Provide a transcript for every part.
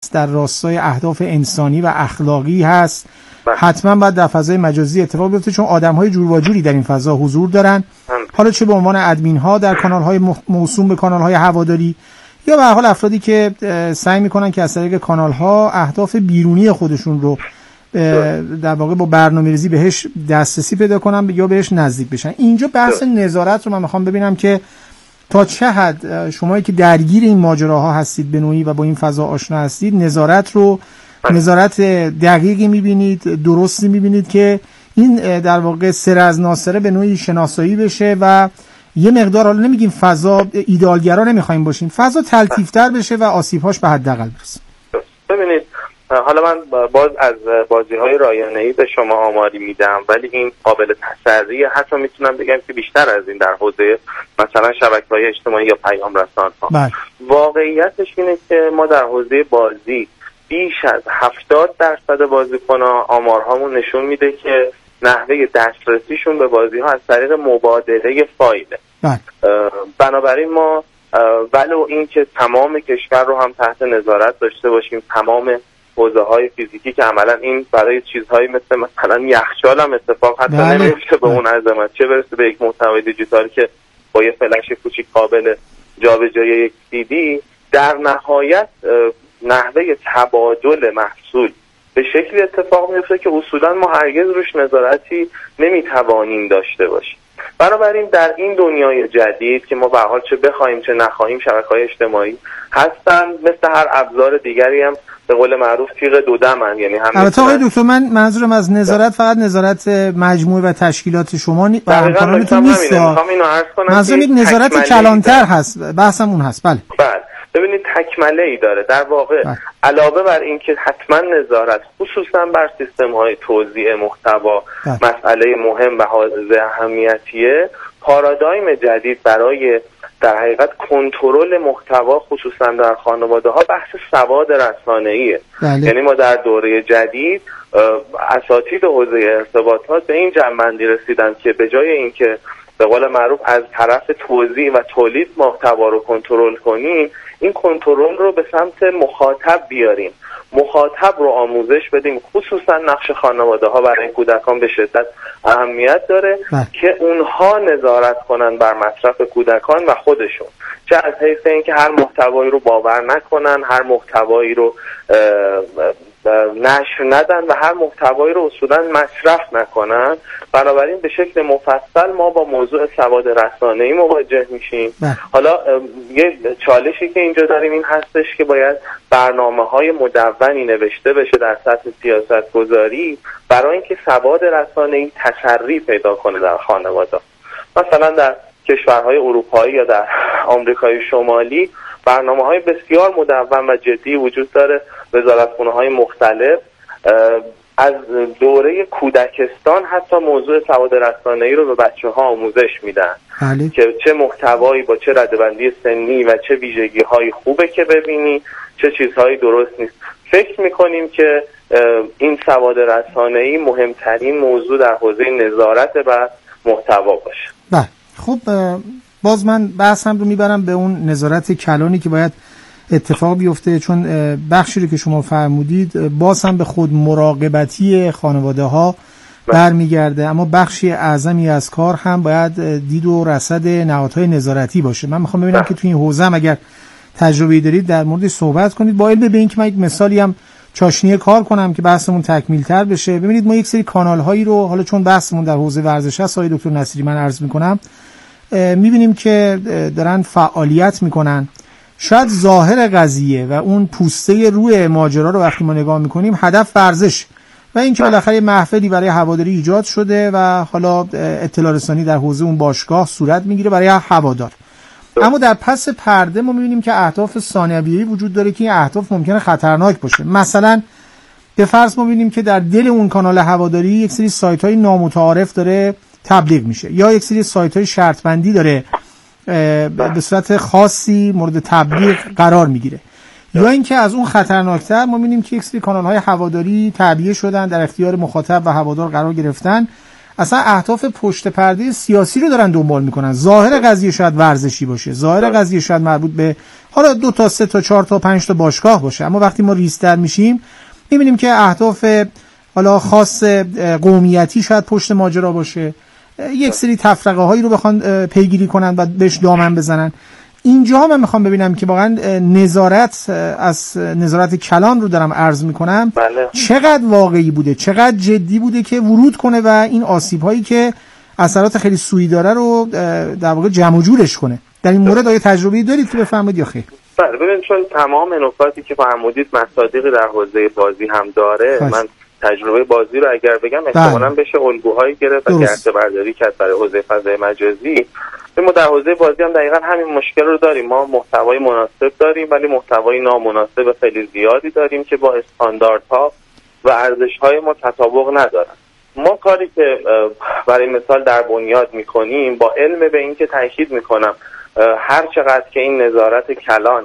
در راستای اهداف انسانی و اخلاقی هست، حتما باید در فضای مجازی اتفاق بیفته، چون آدم‌های جور و جوری در این فضا حضور دارن، حالا چه به عنوان ادمین ها در کانال‌های موسوم به کانال‌های هواداری، یا به هر حال افرادی که سعی میکنن که از طریق کانال‌ها اهداف بیرونی خودشون رو در واقع با برنامه‌ریزی بهش دسترسی پیدا کنن یا بهش نزدیک بشن. اینجا بحث نظارت رو من میخوام ببینم که تا چه حد شمایی که درگیر این ماجراها هستید به نوعی و با این فضا آشنا هستید، نظارت دقیقی میبینید، درستی میبینید که این در واقع سر از ناسره به نوعی شناسایی بشه و یه مقدار، حالا نمیگیم فضا ایدئالگرا نمیخوایم باشیم، فضا تلطیف‌تر بشه و آسیب‌هاش به حداقل برسه. ببینید، حالا من باز از بازی‌های رایانه‌ای به شما آماری میدم، ولی این قابل تسریع، حتی میتونم بگم که بیشتر از این در حوزه مثلا شبکه‌های اجتماعی یا پیام رسان‌ها. واقعیتش اینه که ما در حوزه بازی بیش از 70% بازیکن‌ها آمارهامون نشون میده که نحوه دسترسیشون به بازی‌ها از طریق مبادله فایله. بنابراین ما ولو اینکه تمام کشور رو هم تحت نظارت داشته باشیم، تمام حوزه‌های فیزیکی که عملاً این برای چیزهایی مثلا یخچال هم اتفاق حتی نمیفته به اون عظمت، چه برسه به یک محتوای دیجیتال که با یه فلش کوچیک قابل جابجایی یک CD، در نهایت نحوه تبادل محصول به شکلی اتفاق میفته که اصولاً ما هرگز روش نظارتی نمیتوانیم داشته باشیم. بنابراین در این دنیای جدید که ما به هر حال چه بخوایم چه نخواهیم شبکه‌های اجتماعی هستن، مثل هر ابزار دیگری هم به قول معروف تیغ دو دمن، یعنی هم البته آقای دکتر من منظورم از نظارت فقط نظارت مجموعه و تشکیلات شما و همکارانتون نیست، منظورم یک نظارت کلانتر هست، بحثم اون هست. بله ببینید تکمله‌ای داره در واقع. علاوه بر این که حتما نظارت خصوصا بر سیستم‌های توزیع محتوا مسئله مهم و حائز اهمیتیه، پارادایم جدید برای در حقیقت کنترل محتوا خصوصا در خانواده‌ها بحث سواد رسانه‌ایه. یعنی ما در دوره جدید اساتید حوزه ارتباطات به این جنبندی رسیدن که به جای اینکه به قول معروف از طرف توزیع و تولید محتوا رو کنترل کنیم، این کنترل رو به سمت مخاطب بیاریم، مخاطب رو آموزش بدیم. خصوصا نقش خانواده‌ها برای کودکان به شدت اهمیت داره که اونها نظارت کنن بر مصرف کودکان و خودشون، چه از حیث اینکه هر محتوایی رو باور نکنن، هر محتوایی رو نشر ندن و هر محتوایی رو اصولا مصرف نکنن. بنابراین به شکل مفصل ما با موضوع سواد رسانه‌ای مواجه میشیم. حالا یه چالشی که اینجا داریم این هستش که باید برنامه‌های مدونی نوشته بشه در سطح سیاست‌گذاری برای اینکه سواد رسانه‌ای تسری پیدا کنه در خانواده. مثلا در کشورهای اروپایی یا در آمریکای شمالی برنامه‌های بسیار مدون و جدی وجود داره. وزارتخونه‌های مختلف از دوره کودکستان حتی موضوع سواد رسانه‌ای رو به بچه‌ها آموزش میدن که چه محتوایی با چه ردبندی سنی و چه ویژگی‌های خوبه که ببینی، چه چیزهایی درست نیست. فکر می‌کنیم که این سواد رسانه‌ای مهمترین موضوع در حوزه نظارت بر محتوا باشه. بله خب باز من بحثم رو میبرم به اون نظارت کلانی که باید اتفاق بیفته، چون بخشی رو که شما فرمودید باز هم به خود مراقبتی خانواده ها برمیگرده، اما بخشی اعظمی از کار هم باید دید و رصد نهادهای نظارتی باشه. من میخوام ببینم که توی این حوزه هم اگر تجربه‌ای دارید در موردش صحبت کنید، با علم به این که من یک مثالی هم چاشنی کار کنم که بحثمون تکمیل تر بشه. ببینید ما یک سری کانال هایی رو، حالا چون بحثمون در حوزه ورزش هست آقای دکتر نصیری من عرض میکنم، میبینیم که دارن فعالیت میکنن. شاید ظاهر قضیه و اون پوسته روی ماجرا رو وقتی ما نگاه میکنیم هدف ورزش و اینکه بالاخره محفلی برای هواداری ایجاد شده و حالا اطلاع رسانی در حوزه اون باشگاه صورت میگیره برای هوادار. اما در پس پرده ما میبینیم که اهداف ثانویه‌ای وجود داره که این اهداف ممکنه خطرناک باشه. مثلا به فرض ما میبینیم که در دل اون کانال هواداری یک سری سایت‌های نامتعارف داره تبلیغ میشه، یا یک سری سایت‌های شرط بندی داره به صورت خاصی مورد تبلیغ قرار میگیره، یا اینکه از اون خطرناکتر ما می‌بینیم که یک سری کانال‌های هواداری تعبیه شدن، در اختیار مخاطب و هوادار قرار گرفتن، اصلا اهداف پشت پرده سیاسی رو دارن دنبال میکنن. ظاهر قضیه شاید ورزشی باشه، ظاهر قضیه شاید مربوط به حالا 2 تا 3 تا 4 تا 5 تا باشگاه باشه، اما وقتی ما ریزتر میشیم میبینیم که اهداف حالا خاص قومیتی شاید پشت ماجرا باشه، یک سری تفرقه هایی رو بخوان پیگیری کنن و بهش دامن بزنن. اینجا من میخوام ببینم که واقعا نظارت کلان رو دارم عرض میکنم، بله. چقدر واقعی بوده، چقدر جدی بوده که ورود کنه و این آسیب هایی که اثرات خیلی سوئی داره رو در واقع جمع و جورش کنه. در این مورد آیا تجربه‌ای دارید که بفرمایید یا خیر؟ بله، ببین چون تمام نکاتی که فرمودید مصادیقی در حوزه بازی هم داره، من تجربه بازی رو اگر بگم احتمالاً بشه الگوهایی گرفت و گرده برداری کرد برای حوزه فضای مجازی. ما در حوزه بازی هم دقیقاً همین مشکل رو داریم. ما محتوای مناسب داریم ولی محتوای نامناسب خیلی زیادی داریم که با استانداردها و ارزش‌های ما تطابق ندارن. ما کاری که برای مثال در بنیاد می‌کنیم با علم به این که تاکید می‌کنم هر چقدر که این نظارت کلان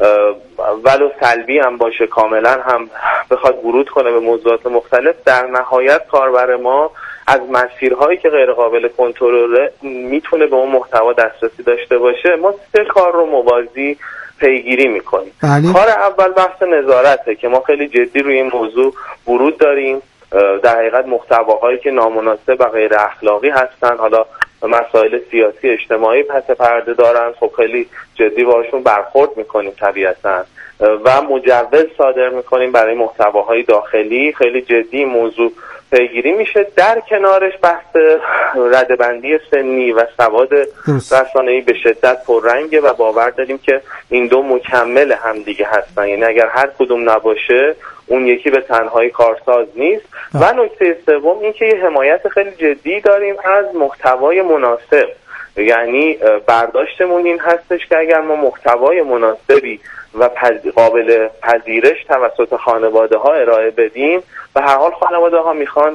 ولو سلبی هم باشه کاملا هم بخواد ورود کنه به موضوعات مختلف، در نهایت کاربر ما از مسیرهایی که غیر قابل کنترل میتونه به اون محتوا دسترسی داشته باشه. ما 3 کار رو موازی پیگیری میکنیم. کار اول بحث نظارته که ما خیلی جدی روی این موضوع ورود داریم. در حقیقت محتواهایی که نامناسب و غیر اخلاقی هستن، حالا مسائل سیاسی اجتماعی پس پرده دارن، خب خیلی جدی باشون برخورد میکنیم طبیعتا و مجوز صادر میکنیم برای محتواهای داخلی. خیلی جدی موضوع پیگیری میشه. در کنارش بحث ردبندی سنی و سواد رسانه‌ای به شدت پررنگه و باور داریم که این دو مکمل همدیگه هستن، یعنی اگر هر کدوم نباشه اون یکی به تنهایی کارساز نیست. و نکته سوم این که یه حمایت خیلی جدی داریم از محتوای مناسب، یعنی برداشتمون این هستش که اگر ما محتوای مناسبی و قابل پذیرش توسط خانواده ها ارائه بدیم، به هر حال خانواده ها میخوان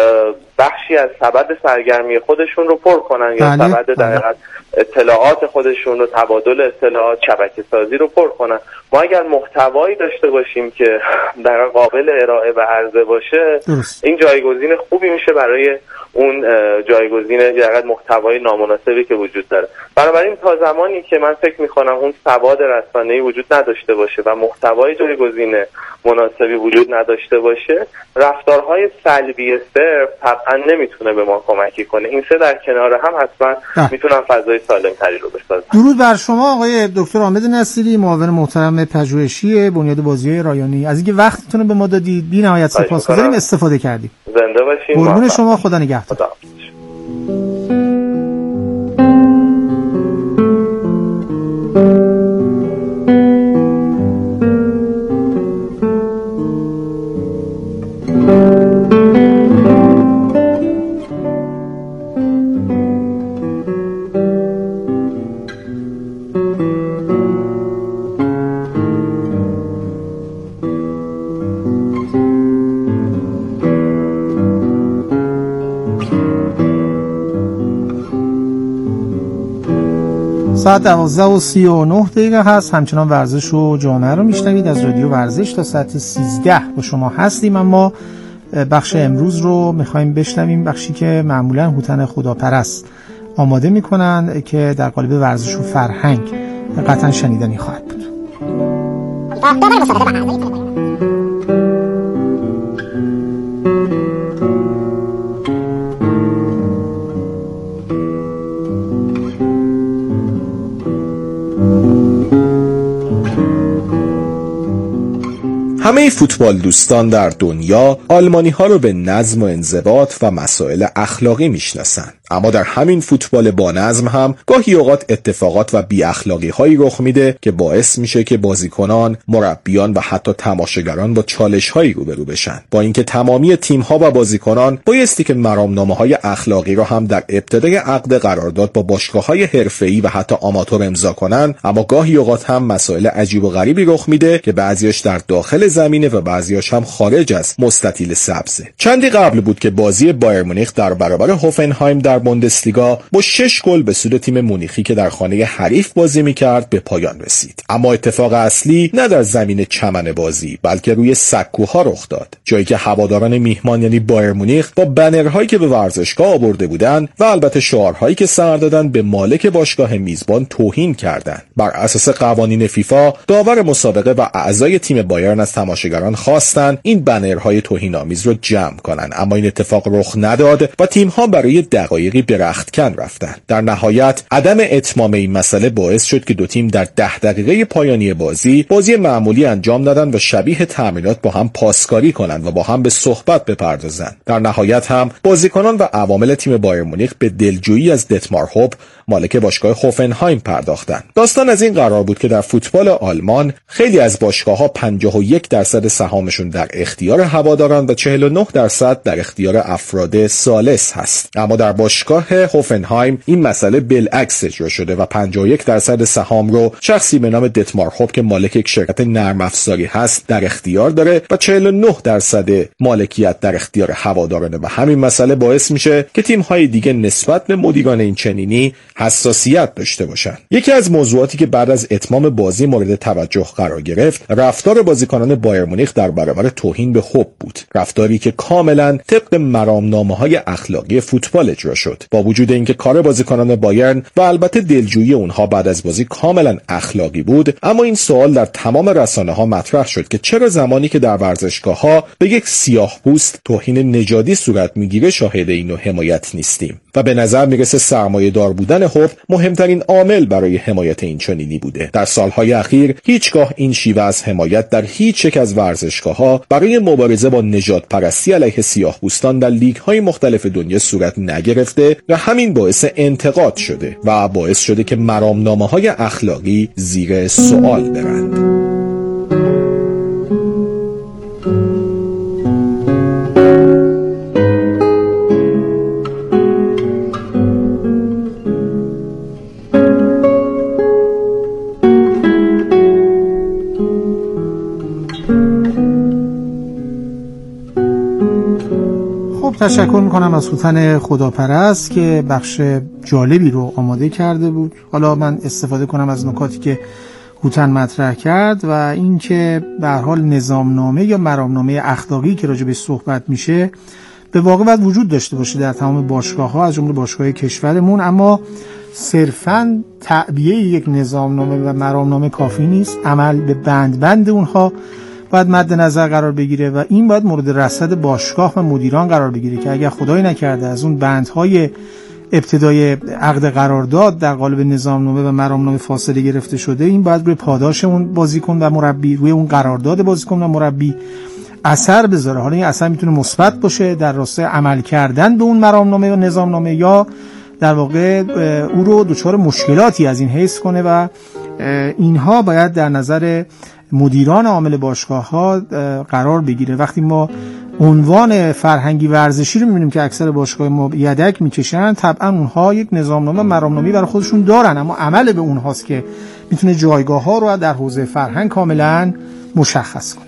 بخشی از سبد سرگرمی خودشون رو پر کنن یا سبد در حقیقت اطلاعات خودشون رو، تبادل اطلاعات، شبکه سازی رو پر کنن. ما اگر محتوایی داشته باشیم که در قابل ارائه و عرضه باشه، این جایگزین خوبی میشه برای اون جایگزین در محتوای نامناسبی که وجود داره. بنابراین تا زمانی که من فکر میکنم اون سواد رسانه‌ای وجود نداشته باشه و محتوای جایگزین مناسبی وجود نداشته باشه، رفتارهای سلبی صرف طبعا نمیتونه به ما کمکی کنه. این 3 در کنار هم حتما میتونن فضای سالم‌تری رو بسازن. درود بر شما آقای دکتر حامد نصیری، معاون محترم پژوهشی بنیاد بازی‌های رایانه‌ای، از اینکه وقتتون رو به ما دادید بی‌نهایت سپاسگزاریم، استفاده کردیم. زنده باشین. قربون شما، خدا نگهدار. ساعت 12:39 هست. همچنان ورزش و جامعه رو میشنوید از رادیو ورزش. تا ساعت 13 با شما هستیم، اما بخش امروز رو میخوایم بشنویم، بخشی که معمولا هوتن خداپرست آماده میکنن که در قالب ورزش و فرهنگ قطعا شنیدنی خواهد بود. همه فوتبال دوستان در دنیا آلمانی ها رو به نظم و انضباط و مسائل اخلاقی میشناسن، اما در همین فوتبال با نظم هم گاهی اوقات اتفاقات و بی اخلاقی هایی رخ میده که باعث میشه که بازیکنان، مربیان و حتی تماشاگران با چالش هایی روبرو بشن. با اینکه تمامی تیم ها و بازیکنان بایستی که مرامنامه های اخلاقی رو هم در ابتدای عقد قرارداد با باشگاه های حرفه‌ای و حتی آماتور امضا کنن، اما گاهی اوقات هم مسائل عجیب و غریبی رخ میده که بعضیاش در داخل زمینه و بعضیاش هم خارج از مستطیل سبزه. چندی قبل بود که بازی بایر مونیخ در برابر هوفنهایم در در بوندسلیگا با 6 گل به سود تیم مونیخی که در خانه حریف بازی می‌کرد به پایان رسید. اما اتفاق اصلی نه در زمین چمن بازی بلکه روی سکوها رخ داد، جایی که هواداران میهمان یعنی بایر مونیخ با بنرهایی که به ورزشگاه آورده بودند و البته شعارهایی که سر دادن به مالک باشگاه میزبان توهین کردند. بر اساس قوانین فیفا داور مسابقه و اعضای تیم بایرن از تماشاگران خواستند این بنرهای توهین‌آمیز رو جمع کنند، اما این اتفاق رخ نداد و تیم‌ها برای دقایقی به رختکن رفتند. در نهایت عدم اتمام این مسئله باعث شد که دو تیم در 10 دقیقه پایانی بازی معمولی انجام دادن و شبیه تمرینات با هم پاسکاری کنند و با هم به صحبت بپردازند. در نهایت هم بازیکنان و عوامل تیم بایر مونیخ به دلجویی از دتمار هوپ مالک باشگاه هوفنهایم پرداختند. داستان از این قرار بود که در فوتبال آلمان خیلی از باشگاه‌ها 51% سهامشون در اختیار هواداران و 49% در اختیار افراد ثالث هست. اما در باشگاه هوفنهایم این مسئله بالعکس اجرا شده و 51% سهام رو شخصی به نام دتمار هوپ که مالک یک شرکت نرم افزاری هست در اختیار داره و 49% مالکیت در اختیار هوادارانه و همین مسئله باعث میشه که تیم‌های دیگه نسبت به مدیران این چنینی حساسیت داشته باشند. یکی از موضوعاتی که بعد از اتمام بازی مورد توجه قرار گرفت رفتار بازیکنان بایر مونیخ در برابر توهین به هوپ بود، رفتاری که کاملا طبق مرامنامه‌های اخلاقی فوتبال اجرا شد. با وجود اینکه کار بازیکنان بایرن و البته دلجویی اونها بعد از بازی کاملا اخلاقی بود، اما این سوال در تمام رسانه‌ها مطرح شد که چرا زمانی که در ورزشگاه‌ها به یک سیاه‌پوست توهین نژادی صورت میگیره شاهد اینو حمایت نیستیم و به نظر میرسه سرمایه‌دار بودن هوپ مهمترین عامل برای حمایت این چنینی بوده. در سالهای اخیر هیچگاه این شیوه از حمایت در هیچ یک از ورزشگاه‌ها برای مبارزه با نژادپرستی علیه سیاه‌پوستان در لیگ‌های مختلف دنیا صورت نگرفته و همین باعث انتقاد شده و باعث شده که مرامنامه‌های اخلاقی زیر سوال برند. تشکر میکنم از هوتن خداپرست که بخش جالبی رو آماده کرده بود. حالا من استفاده کنم از نکاتی که هوتن مطرح کرد و این که به هر حال نظامنامه یا مرامنامه اخلاقی که راجع به صحبت میشه به واقع باید وجود داشته باشه در تمام باشگاه‌ها از جمله باشگاه کشورمون، اما صرفاً تعبیه یک نظامنامه و مرامنامه کافی نیست. عمل به بند اونها باید مد نظر قرار بگیره و این باید مورد رصد باشگاه و مدیران قرار بگیره که اگر خدای نکرده از اون بندهای ابتدای عقد قرارداد در قالب نظامنامه و مرامنامه فاصله گرفته شده، این باید روی پاداش اون بازیکن و مربی، روی اون قرارداد بازیکن و مربی اثر بذاره. حالا این اثر میتونه مثبت باشه در راستای عمل کردن به اون مرامنامه و نظامنامه، یا در واقع او رو دچار مشکلاتی از این حیث کنه و اینها باید در نظر مدیران عامل باشگاه‌ها قرار بگیره. وقتی ما عنوان فرهنگی ورزشی رو می‌بینیم که اکثر باشگاه ما یدک می‌کشن، طبعا اونها یک نظامنامه مرامنامه‌ای برای خودشون دارن، اما عمل به اونهاست که میتونه جایگاه‌ها رو در حوزه فرهنگ کاملا مشخص کنه.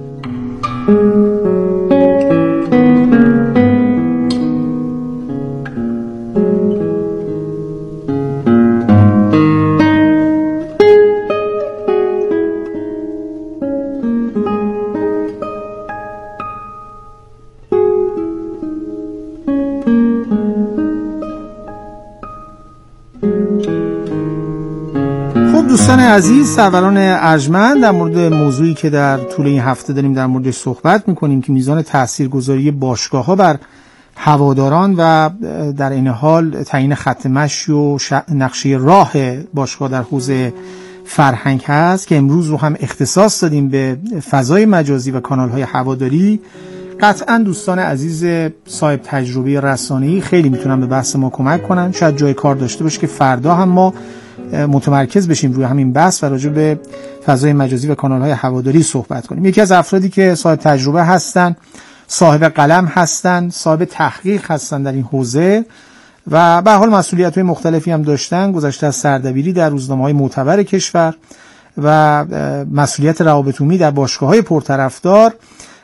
دوستان عزیز، سروران ارجمند، در مورد موضوعی که در طول این هفته داریم در موردش صحبت میکنیم که میزان تاثیرگذاری باشگاه‌ها بر هواداران و در این حال تعیین خط مشی و نقشه راه باشگاه در حوزه فرهنگ هست، که امروز رو هم اختصاص دادیم به فضای مجازی و کانال‌های هواداری. قطعا دوستان عزیز صاحب تجربه رسانه‌ای خیلی میتونن به بحث ما کمک کنن. شاید جای کار داشته باشه که فردا هم ما متمرکز بشیم روی همین بحث و راجع به فضای مجازی و کانال‌های هواداری صحبت کنیم. یکی از افرادی که صاحب تجربه هستن، صاحب قلم هستن، صاحب تحقیق هستن در این حوزه و به حال مسئولیت‌های مختلفی هم داشتن، گذشته از سردبیری در روزنامه‌های معتبر کشور و مسئولیت روابط عمومی در باشگاه‌های پرطرفدار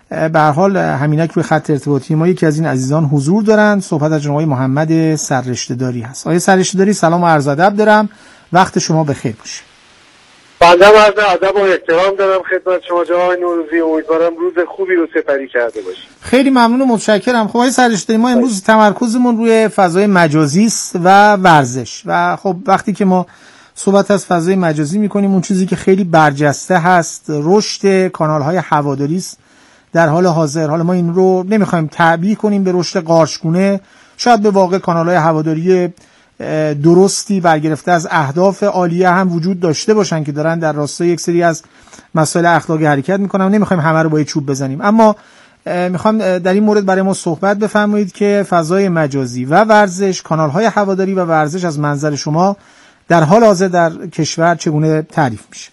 به هر حال همینک روی خط ارتباطی ما یکی از این عزیزان حضور دارند. صحبت از جناب محمد سررشته‌داری هست. آقای سررشته‌داری سلام و عرض ادب دارم، وقت شما بخیر باشه. بنده عرض ادب و احترام دارم خدمت شما جناب نوروزی. امیدوارم روز خوبی رو سپری کرده باشید. خیلی ممنون و متشکرم. خب آقای سررشته‌داری، ما امروز تمرکزمون روی فضای مجازی است و ورزش و خب وقتی که ما صحبت از فضای مجازی می‌کنیم اون چیزی که خیلی برجسته هست رشد کانال‌های هواداری است در حال حاضر. حالا ما این رو نمی‌خوایم تعبیه کنیم به رشد قارچگونه، شاید به واقع کانال‌های هواداری درستی برگرفته از اهداف عالیه هم وجود داشته باشن که دارن در راستای یک سری از مسائل اخلاقی حرکت میکنن. نمیخوایم همه رو با چوب بزنیم، اما میخوام در این مورد برای ما صحبت بفرمایید که فضای مجازی و ورزش، کانال‌های هواداری و ورزش از منظر شما در حال حاضر در کشور چگونه تعریف میشه؟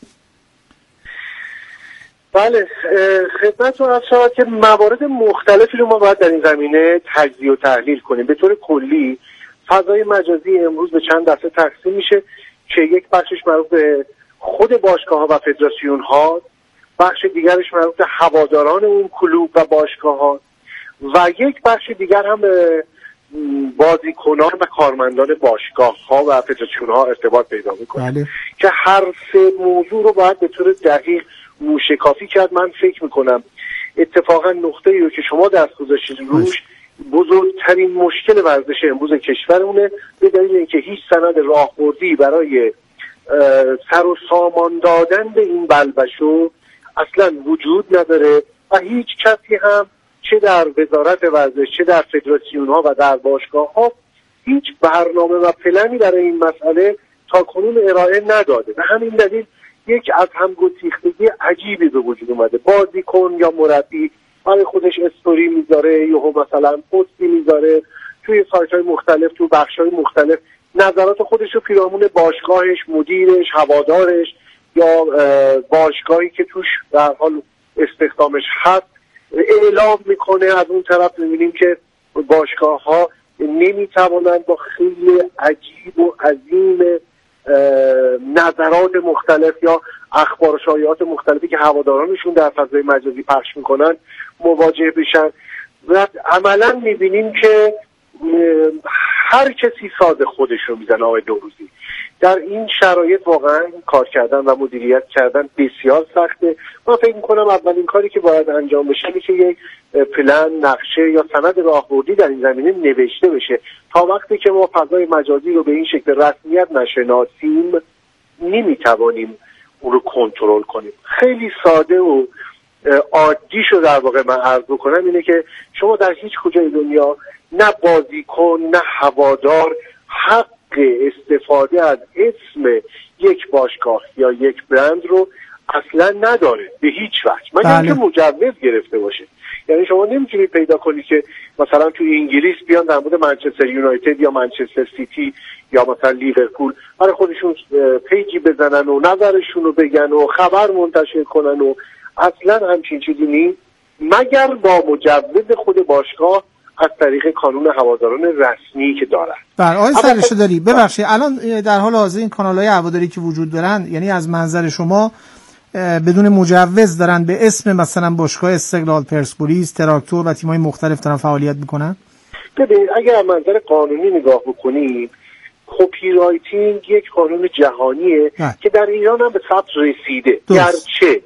بله، خدمتتون عرض شود که موارد مختلفی رو ما باید در این زمینه تجزیه و تحلیل کنیم. به طور کلی فضای مجازی امروز به چند دسته تقسیم میشه که یک بخشش مربوط به خود باشگاه‌ها و فدراسیون‌ها، بخش دیگرش مربوط به هواداران اون کلوب و باشگاه‌ها و یک بخش دیگر هم به بازیکنان و کارمندان باشگاه‌ها و فدراسیون‌ها ارتباط پیدا می‌کنه. بله. که هر سه موضوع رو باید به طور دقیق موشکافی کرد. من فکر می‌کنم اتفاقا نقطه‌ای رو که شما دست گذاشتید روش بزرگترین مشکل ورزش امروز کشورمونه، به دلیل اینکه هیچ سند راهبردی برای سر و سامان دادن به این بلبشو اصلا وجود نداره و هیچ کسی هم چه در وزارت ورزش چه در فدراسیون‌ها و در باشگاه‌ها هیچ برنامه و پلنی برای این مسئله تا کنون ارائه نداده. به همین دلیل یک از هم گسیختگی عجیبی به وجود اومده. بازیکن یا مربی برای خودش استوری میذاره یا مثلا پستی میذاره توی سایت‌های مختلف، تو بخش‌های مختلف، نظرات خودش رو پیرامون باشگاهش، مدیرش، هوادارش یا باشگاهی که توش در حال استخدامش هست اعلام میکنه. از اون طرف میبینیم که باشگاه‌ها نمیتوانند با خیلی عجیب و عظیم نظرات مختلف یا اخبار و شایعات مختلفی که هوادارانشون در فضای مجازی پخش میکنن مواجه بشن و عملا میبینیم که هر کسی ساز خودش رو میزنه. آقای نوروزی، در این شرایط واقعا کار کردن و مدیریت کردن بسیار سخته. من فکر میکنم اولین کاری که باید انجام بشه اینه که یک پلن، نقشه یا سند راهبردی در این زمینه نوشته بشه. تا وقتی که ما فضای مجازی رو به این شکل رسمیت نشناسیم نمیتوانیم اون رو کنترل کنیم. خیلی ساده و عادی شو در واقع من عرض بکنم اینه که شما در هیچ کجای دنیا نه بازیکن نه هوادار حق استفاده از اسم یک باشگاه یا یک برند رو اصلا نداره به هیچ وجه، مگر اینکه مجوز گرفته باشه. یعنی شما نمیتونید پیدا کنید که مثلا تو انگلیس بیان در مورد منچستر یونایتد یا منچستر سیتی یا مثلا لیورپول برای خودشون پیجی بزنن و نظرشون رو بگن و خبر منتشر کنن و اصلا همچین چیزی نیست مگر با مجوز خود باشگاه از طریق کانون هواداران رسمی که دارن. بله آقای سررشته‌داری، ببخشید الان در حال حاضر این کانال‌های هواداری که وجود دارن، یعنی از منظر شما بدون مجوز دارن به اسم مثلا باشگاه استقلال، پرسپولیس، تراکتور و تیم‌های مختلف دارن فعالیت میکنن؟ ببین اگر از منظر قانونی نگاه بکنیم، کپی رایتینگ یک قانون جهانیه که در ایران هم به ثبت رسیده، گرچه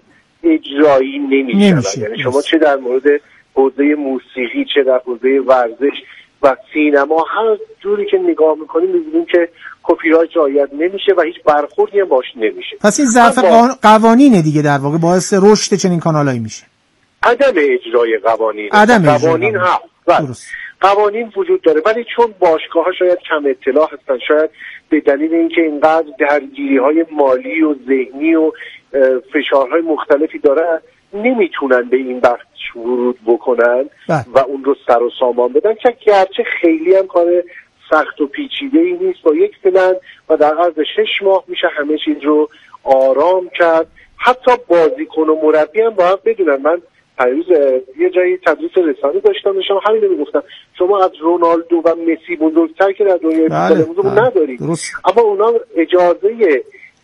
اجرایی نمیشه. یعنی شما چه در مورد حوزه موسیقی چه در حوزه ورزش و سینما هر جوری که نگاه میکنیم میبینیم که کپی رایت رعایت نمیشه و هیچ برخوردی هم باش نمیشه. پس این ضعف قوانینه دیگه در واقع باعث رشد چنین کانالایی میشه. عدم اجرای قوانین. قوانین هست. قوانین وجود داره ولی چون باشگاه‌ها شاید کم اطلاع هستن، شاید به دلیل اینکه اینقدر درگیری‌های مالی و ذهنی و فشارهای مختلفی دارن نمیتونن به این بخش ورود بکنن و اون رو سر و سامان بدن، که گرچه خیلی هم کار سخت و پیچیده‌ای نیست. با یک پلن و در عرض 6 ماه میشه همه چیز رو آرام کرد. حتی بازیکن و مربی هم باید بدونن. من پیروز یه جایی تدریس رسانه داشتم همین رو میگفتم شما از رونالدو و مسی بزرگتر که در دنیای فوتبال ندارید، اما اونا اجازه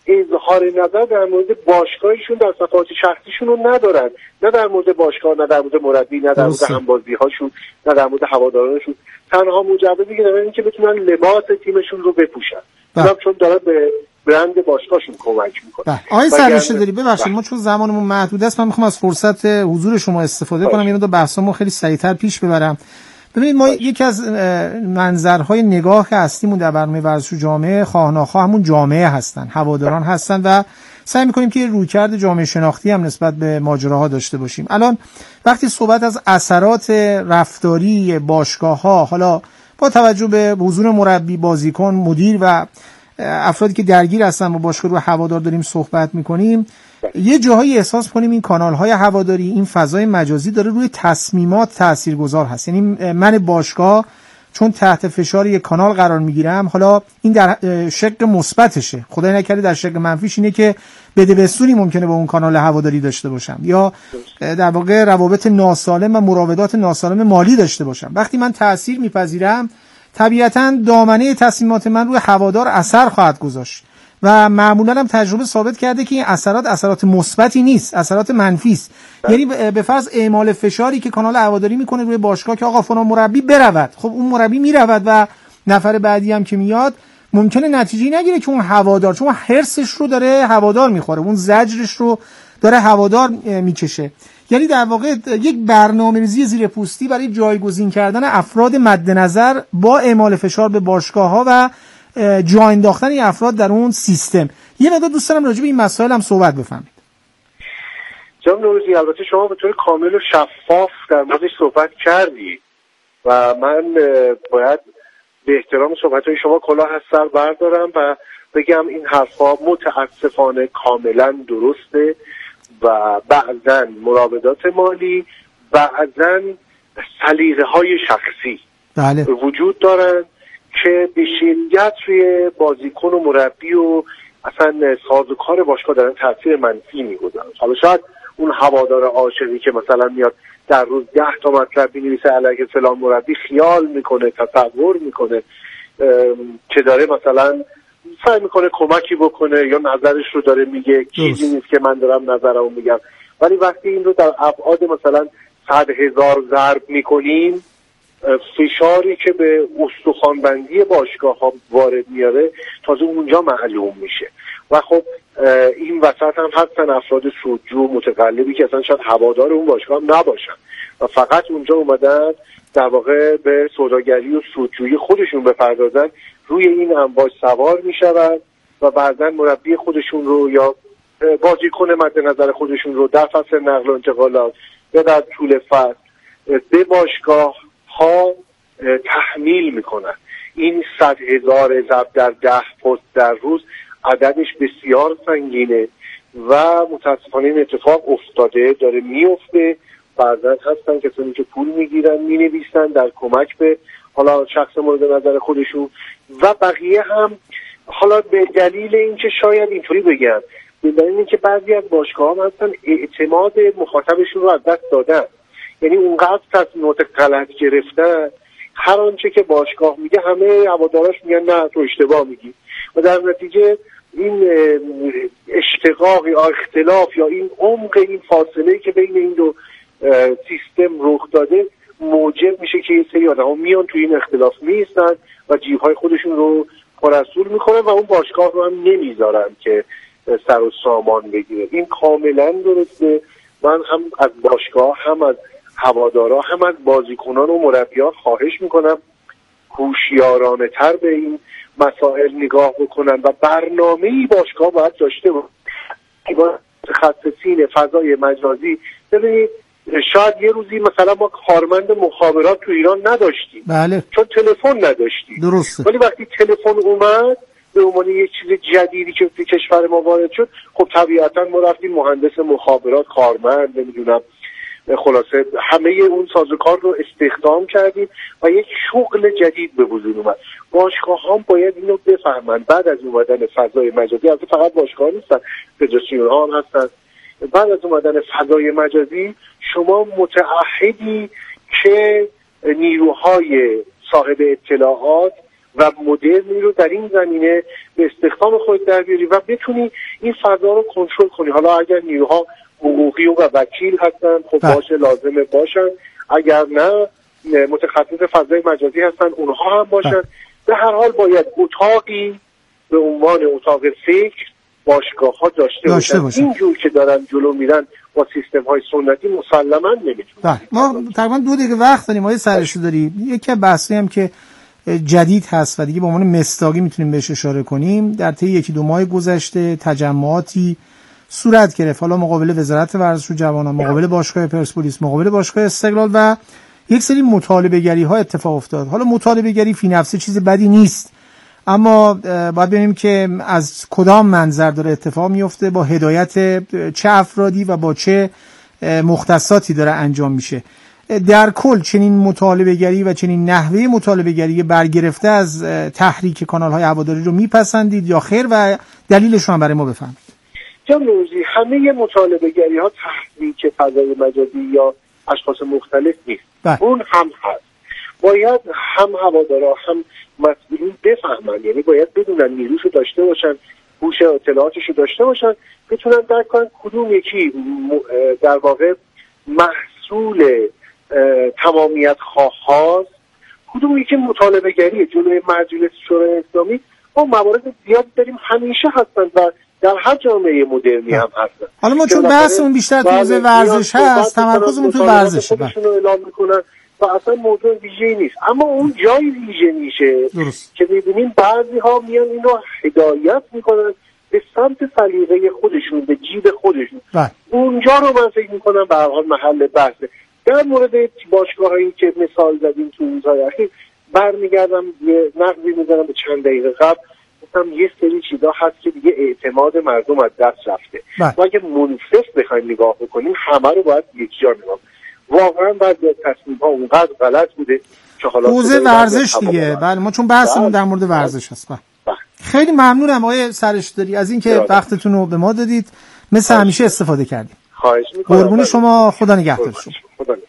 اظهار نظر در مورد باشگاهشون در صفحات شخصیشون رو ندارن، نه در مورد باشگاه، نه در مورد مربی، نه در مورد همبازی‌هاشون، نه در مورد هوادارانشون. تنها مجوزی که دارن این که بتونن لباس تیمشون رو بپوشن، چون داره به برند باشگاهشون کمک میکنه. آقای سررشته ببخشید ما چون زمانمون محدود است، من میخوام از فرصت حضور شما استفاده کنم، یعنی دو بحثامو خیلی سریعتر پیش ببرم. ببینید ما یکی از منظرهای نگاه اصلیمون در برنامه ورزش جامعه خواهناخواه همون جامعه هستن، هواداران هستن و سعی میکنیم که رویکرد جامعه شناختی هم نسبت به ماجراها داشته باشیم. الان وقتی صحبت از اثرات رفتاری باشگاه‌ها، حالا با توجه به حضور مربی، بازیکن، مدیر و افرادی که درگیر هستن با باشگاه رو هوادار داریم صحبت میکنیم، یه جاهایی احساس کنیم این کانال‌های هواداری، این فضای مجازی داره روی تصمیمات تاثیرگذار هست. یعنی من باشگاه چون تحت فشار یک کانال قرار میگیرم، حالا این در شق مثبتشه، خدای نکرده در شق منفیش اینه که بدبستونی ممکنه با اون کانال هواداری داشته باشم یا در واقع روابط ناسالم و مراودات ناسالم مالی داشته باشم. وقتی من تأثیر میپذیرم طبیعتاً دامنه تصمیمات من روی هوادار اثر خواهد گذاشت و معمولاً هم تجربه ثابت کرده که این اثرات مثبتی نیست، اثرات منفی است. یعنی به فرض اعمال فشاری که کانال هواداری میکنه روی باشگاه که آقا فلان مربی برود، خب اون مربی میرود و نفر بعدی هم که میاد ممکنه نتیجه‌ای نگیره که اون هوادار، چون حرصش رو داره هوادار میخوره، اون زجرش رو داره هوادار میکشه. یعنی در واقع یک برنامه‌ریزی زیر پوستی برای جایگزین کردن افراد مد نظر با اعمال فشار به باشگاه‌ها و جا انداختن این افراد در اون سیستم. یه مقدار دوست دارم راجع به این مسائل هم صحبت بفهمید. جناب نوروزی، البته شما به طور کامل و شفاف در موردش صحبت کردی و من باید به احترام صحبت‌های شما کلاه از سر بردارم و بگم این حرفا متاسفانه کاملا درسته و بعضن مراودات مالی، بعضن سلیقه‌های شخصی وجود دارن که به شدت روی بازیکن و مربی و اصلا سازوکار باشگاه دارن تاثیر منفی میگذارن. حالا شاید اون هوادار عاشقی که مثلا میاد در روز 10 تا مطلب بنویسه علیه فلان مربی، خیال میکنه، تصور میکنه که داره مثلا سعی میکنه کمکی بکنه یا نظرش رو داره میگه، چیزی نیست که من دارم نظرمو میگم. ولی وقتی این رو در ابعاد مثلا 100,000 ضرب میکنیم، فشاری که به استخوانبندی باشگاه ها وارد میاره تازه اونجا معلوم میشه. و خب این وسط هم هستن افراد سودجو متقلبی که اصلا شاید هوادار اون باشگاه هم نباشن و فقط اونجا اومدن در واقع به سوداگری و سودجویی خودشون بپردازن، روی این امواج سوار میشون و بعداً مربی خودشون رو یا بازیکن مد نظر خودشون رو در فصل نقل و انتقالات یا در طول فصل به باشگاه ها تحمیل میکنن. این 100,000 ضرب در 10 پست در روز عددش بسیار سنگینه و متاسفانه این اتفاق افتاده، داره میفته. بعضا هستن کسانی که پول میگیرن مینویسن در کمک به حالا شخص مورد نظر خودشون و بقیه هم حالا به دلیل اینکه شاید اینطوری بگم، به دلیل اینکه بعضی از باشگاه ها هستن اعتماد مخاطبشون رو از دست دادن، یعنی اونقدر تصمیمات غلط گرفتن، هر آنچه که باشگاه میگه همه هواداراش میگن نه تو اشتباه میگی و در نتیجه این اشتقاق یا اختلاف یا این عمق این فاصله که بین این دو سیستم رخ داده موجب میشه که یه سری آدم‌ها میان تو این اختلاف میستن و جیب‌های خودشون رو پرسول میکنن و اون باشگاه رو هم نمیذارن که سر و سامان بگیره. این کاملا درسته. من هم از باشگاه، هم از هوادارا، هم از بازیکنان و مربیان خواهش میکنم هوشیارانه تر به این مسائل نگاه بکنن و برنامه‌ای باشگاه باید داشته باشه که با متخصصین فضای مجازی. ببینید شاید یه روزی مثلا ما کارمند مخابرات تو ایران نداشتیم، بله، چون تلفن نداشتیم. درسته. ولی وقتی تلفن اومد به عنوان یک چیز جدیدی که تو کشور ما وارد شد، خب طبیعتا ما رفتیم مهندس مخابرات، کارمند، نمیدونم، خلاصه همه اون سازوکار رو استخدام کردیم و یک شغل جدید به وجود اومد. باشگاه هم باید اینو بفهمن. بعد از اومدن فضای مجازی، البته فقط باشگاه نیستن، فدراسیون ها هم هستن، بعد از اومدن فضای مجازی شما متعهدی که نیروهای صاحب اطلاعات و مدرنی رو در این زمینه به استخدام خود در بیاری و بتونی این فضا رو کنترل کنی. حالا اگر نیروها حقوقی و وکیل هستن خب باشه، لازمه باشن، اگر نه متخصص فضای مجازی هستن اونها هم باشن. به هر حال باید اتاقی به عنوان اتاق فکر باشگاه ها داشته باشن. اینجور که دارن جلو میرن با سیستم های سنتی مسلما نمیتونن. ما تقریبا 2 دقیقه وقت داریم، آیه سرشو داریم. یکی از بحثی هم که جدید هست و دیگه به عنوان مصداقی میتونیم بهش اشاره کنیم، در طی 1-2 ماه گذشته تجمعاتی صورت گرفت، حالا مقابل وزارت ورزش و جوانان، مقابل باشگاه پرسپولیس، مقابل باشگاه استقلال و یک سری مطالبه گری ها اتفاق افتاد. حالا مطالبه گری فی نفسه چیز بدی نیست، اما باید ببینیم که از کدام منظر داره اتفاق میفته، با هدایت چه افرادی و با چه مختصاتی داره انجام میشه. در کل چنین مطالبه گری و چنین نحوه مطالبه گری برگرفته از تحریک کانال های هواداری رو میپسندید یا خیر و دلیلش رو هم برای ما بفهمید؟ جناب نوروزی، همه مطالبه گری ها تحریک فضای مجازی یا اشخاص مختلف نیست. اون هم هست. باید هم هوادارا هم مسئولین بفهمن، یعنی باید بدونن نیروشو داشته باشن، هوش اطلاعاتشو داشته باشن، بتونن درک کنن کدوم یکی در واقع محصول تمامیت خواهاست، کدوم یکی مطالبه گریه. جلوی مجلس شورای اسلامی ما موارد زیاد داریم، همیشه هستن و در هر جامعه مدرنی هم هستن. حالا ما چون بحثمون بیشتر تو حوزه ورزش هست، تمرکزمون تو ورزشه، خودشونو اعلام میکنن و اصلا موضوع ویژه‌ای نیست. اما اون جای ویژه میشه که می‌بینیم بعضی ها میان اینو هدایت میکنن به سمت سلیقه خودشون، به جیب خودشون. اونجا رو من فکر میکنم به هر حال محل بحثه. در مورد باشگاهایی که مثال زدیم تو روزهای اخیر، برمیگردم یه نقدی میزنم به چند دقیقه قبل، گفتم یه سری چیزا هست که دیگه اعتماد مردم از دست رفته و اگه منصف بخوایم نگاه بکنیم همه رو باید یکجا نگاه. واقعا بعضی از تصمیم‌ها اونقدر غلط بوده که حالا حوزه ورزش دیگه. بله، ما چون بحثمون در مورد ورزش هست. خیلی ممنونم آقای سرشداری از اینکه وقتتون رو به ما دادید، مثل همیشه استفاده کردیم. خواهش می‌کنم. قربون شما، خدا نگهدار شما. خدا نگهدار.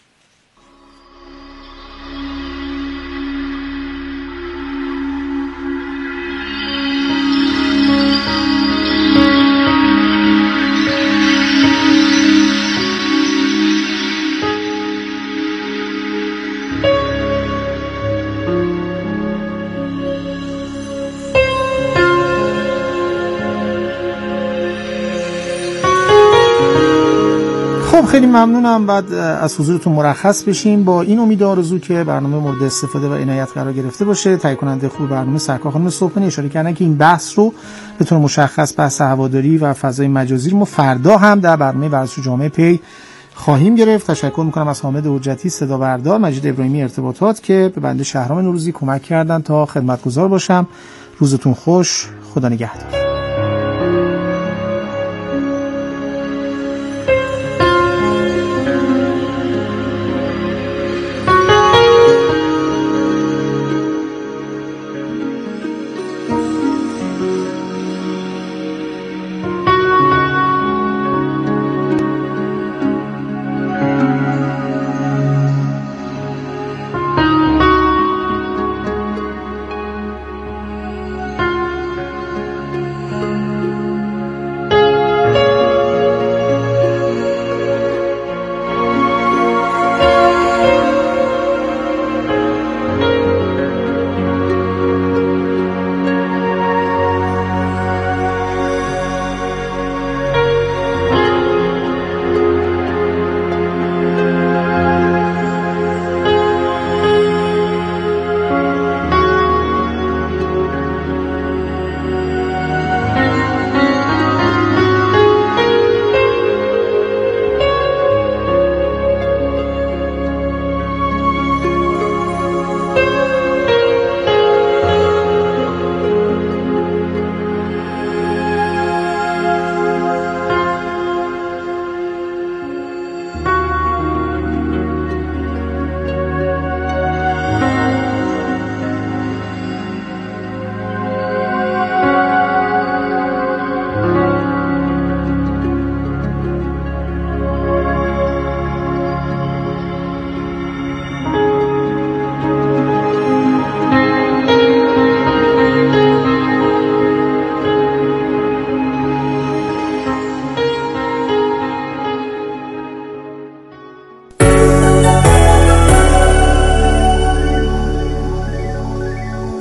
خیلی ممنونم. بعد از حضورتون مرخص بشیم با این امید آرزو که برنامه مورد استفاده و عنایت قرار گرفته باشه. تهیه کننده خوب برنامه سرکار خانم صبحانی اشاره کردن که این بحث رو به طور مشخص بحث هواداری و فضای مجازی رو ما فردا هم در برنامه ورزش جامعه پی خواهیم گرفت. تشکر میکنم از حامد حجتی صدا بردار، مجید ابراهیمی ارتباطات که به بنده شهرام نوروزی کمک کردن تا خدمتگزار باشم. روزتون خوش، خدا نگهدار.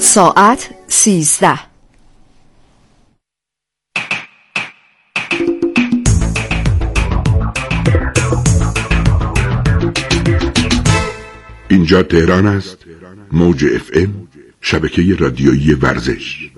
ساعت 13. اینجا تهران است. موج FM، شبکه رادیویی ورزش.